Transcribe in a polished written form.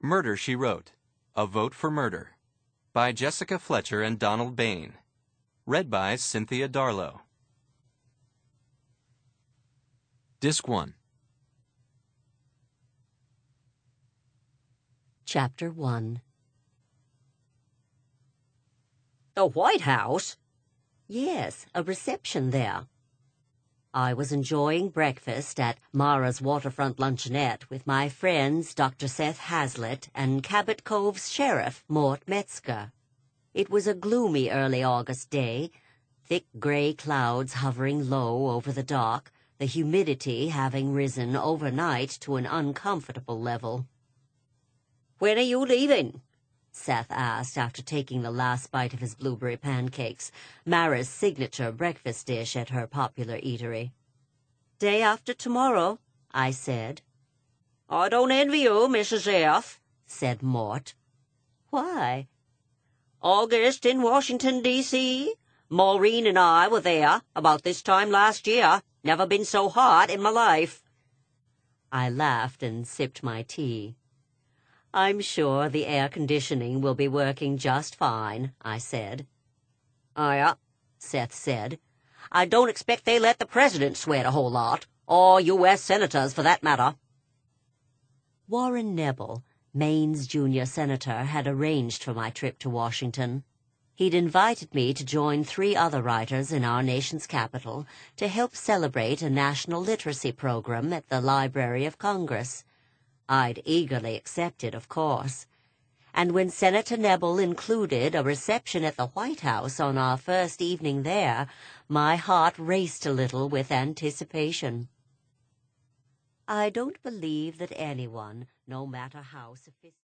Murder, She Wrote, A Vote for Murder, by Jessica Fletcher and Donald Bain. Read by Cynthia Darlow. Disc 1. Chapter 1. The White House? Yes, a reception there. I was enjoying breakfast at Mara's Waterfront Luncheonette with my friends Dr. Seth Hazlitt and Cabot Cove's sheriff, Mort Metzger. It was a gloomy early August day, thick gray clouds hovering low over the dock, the humidity having risen overnight to an uncomfortable level. "When are you leaving?" Seth asked after taking the last bite of his blueberry pancakes, Mara's signature breakfast dish at her popular eatery. "Day after tomorrow," I said. "I don't envy you, Mrs. F," said Mort. "Why?" "August in Washington, D.C. Maureen and I were there about this time last year. Never been so hot in my life." I laughed and sipped my tea. "I'm sure the air conditioning will be working just fine," I said. "Yeah," Seth said. "I don't expect they let the president sweat a whole lot, or U.S. senators for that matter." Warren Nebel, Maine's junior senator, had arranged for my trip to Washington. He'd invited me to join 3 other writers in our nation's capital to help celebrate a national literacy program at the Library of Congress. I'd eagerly accepted, of course. And when Senator Nebel included a reception at the White House on our first evening there, my heart raced a little with anticipation. I don't believe that anyone, no matter how sophisticated,